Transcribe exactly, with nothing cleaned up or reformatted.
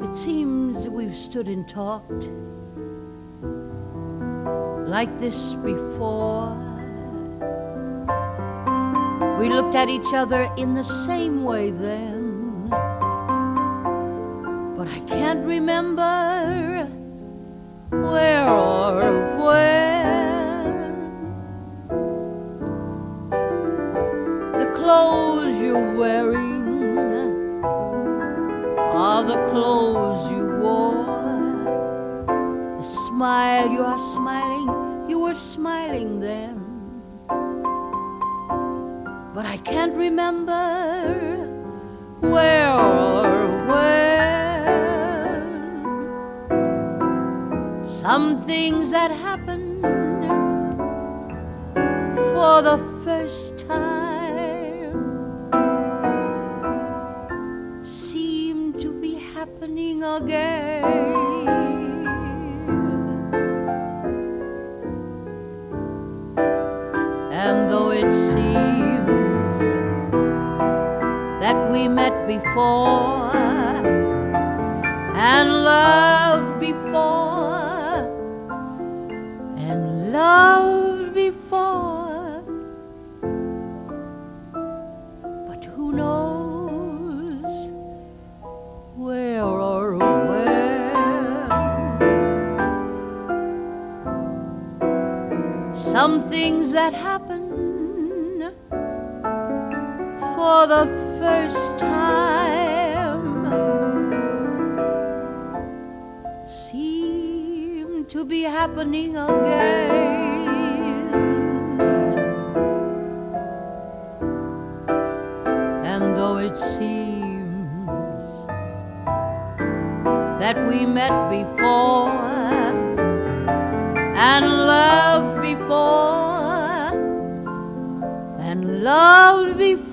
It seems we've stood and talked like this before. We looked at each other in the same way then, but I can't remember where or when. The clothes you're wearing are the clothes you wore. The smile you are smiling, you were smiling then, but I can't remember where or when. Some things that happen for the first time seem to be happening again. And though it seems that we met before and loved before and loved before, but who knows where or when. Some things that happen for the first time seem to be happening again. And though it seems that we met before and loved before and loved before,